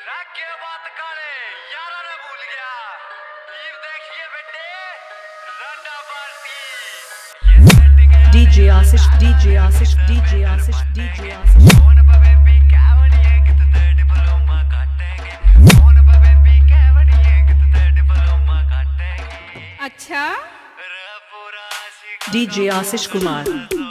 के बात काले यारा ने भूल गया। ये देखिए बेटे रंडा party. DJ Asish, DJ Asish, DJ Asish, DJ Asish. Phone पे बेबी कैवड़िए कि तू ते डिप्लोमा काटेगी। फोन पे बेबी कैवड़िए कि तू ते डिप्लोमा काटेगी। अच्छा रे पूरा आशिक DJ Asish Kumar.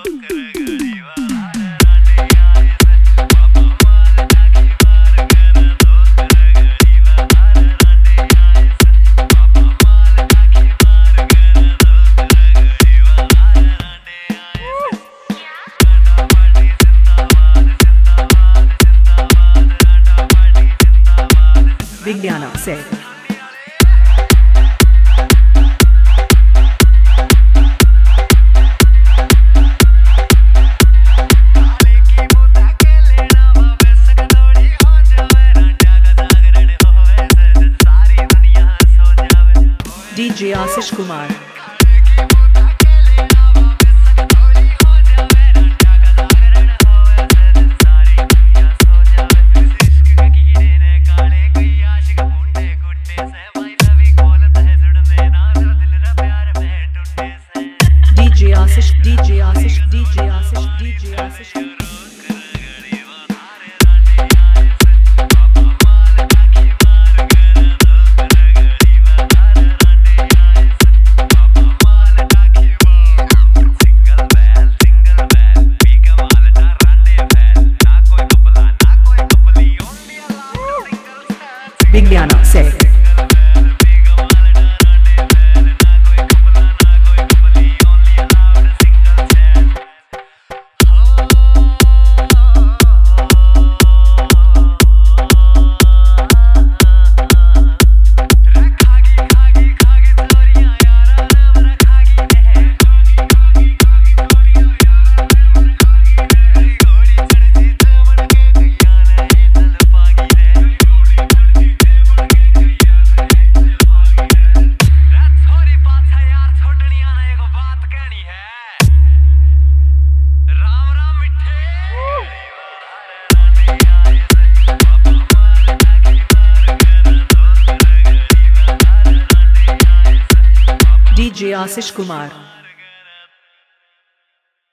Vigyana said. DJ Asish Kumar. DJ Asish, DJ Asish, DJ Asish, DJ Asish. Vigyana said. DJ Asish Kumar.